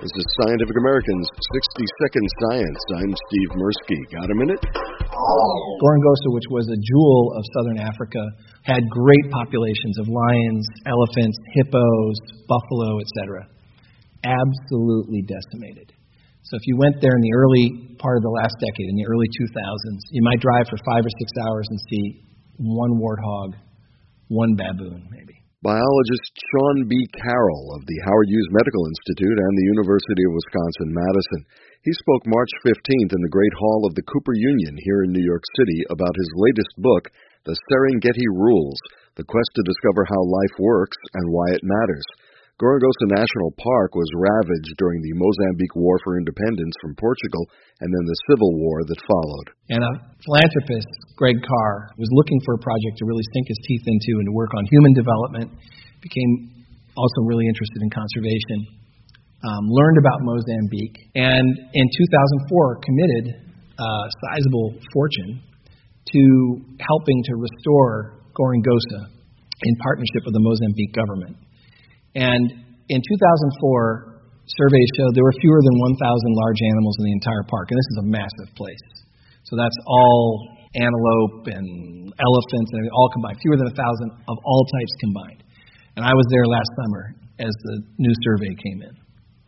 This is Scientific American's 60-Second Science. I'm Steve Mirsky. Got a minute? Gorongosa, which was a jewel of southern Africa, had great populations of lions, elephants, hippos, buffalo, etc. Absolutely decimated. So if you went there in the early part of the last decade, in the early 2000s, you might drive for 5 or 6 hours and see one warthog, one baboon, maybe. Biologist Sean B. Carroll of the Howard Hughes Medical Institute and the University of Wisconsin-Madison. He spoke March 15th in the Great Hall of the Cooper Union here in New York City about his latest book, The Serengeti Rules, The Quest to Discover How Life Works and Why It Matters. Gorongosa National Park was ravaged during the Mozambique War for Independence from Portugal and then the Civil War that followed. And a philanthropist, Greg Carr, was looking for a project to really sink his teeth into and to work on human development, became also really interested in conservation, learned about Mozambique, and in 2004 committed a sizable fortune to helping to restore Gorongosa in partnership with the Mozambique government. And in 2004, surveys showed there were fewer than 1,000 large animals in the entire park, and this is a massive place. So that's all antelope and elephants and all combined, fewer than 1,000 of all types combined. And I was there last summer as the new survey came in.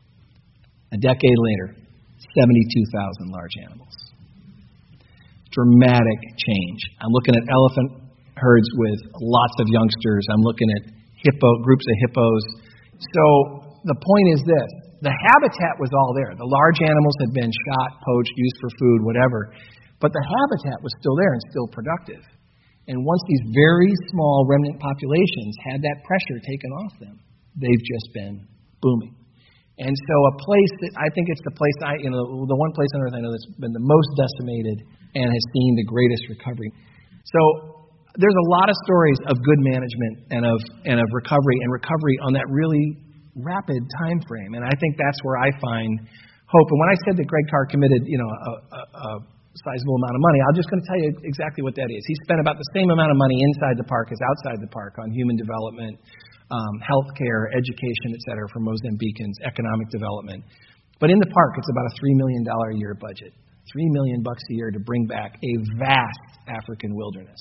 A decade later, 72,000 large animals. Dramatic change. I'm looking at elephant herds with lots of youngsters. I'm looking at groups of hippos. So the point is this. The habitat was all there. The large animals had been shot, poached, used for food, whatever. But the habitat was still there and still productive. And once these very small remnant populations had that pressure taken off them, they've just been booming. And so a place that I think it's the place the one place on earth I know that's been the most decimated and has seen the greatest recovery. So there's a lot of stories of good management and of recovery on that really rapid time frame, and I think that's where I find hope. And when I said that Greg Carr committed, a sizable amount of money, I'm just going to tell you exactly what that is. He spent about the same amount of money inside the park as outside the park on human development, healthcare, education, etc. for Mozambicans, economic development. But in the park, it's about a $3 million a year budget, $3 million a year to bring back a vast African wilderness.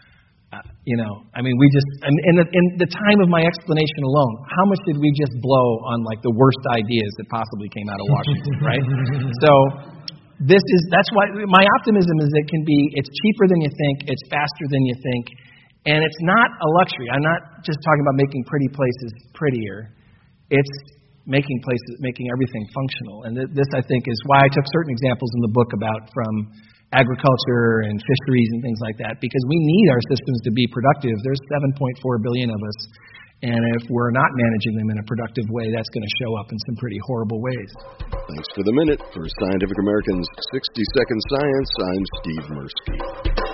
We just, in the time of my explanation alone, how much did we just blow on like the worst ideas that possibly came out of Washington, right? So that's why my optimism is it's cheaper than you think, it's faster than you think, and it's not a luxury. I'm not just talking about making pretty places prettier. It's making everything functional. And this, I think, is why I took certain examples in the book from agriculture and fisheries and things like that, because we need our systems to be productive. There's 7.4 billion of us, and if we're not managing them in a productive way, that's going to show up in some pretty horrible ways. Thanks for the minute. For Scientific American's 60-Second Science, I'm Steve Mirsky.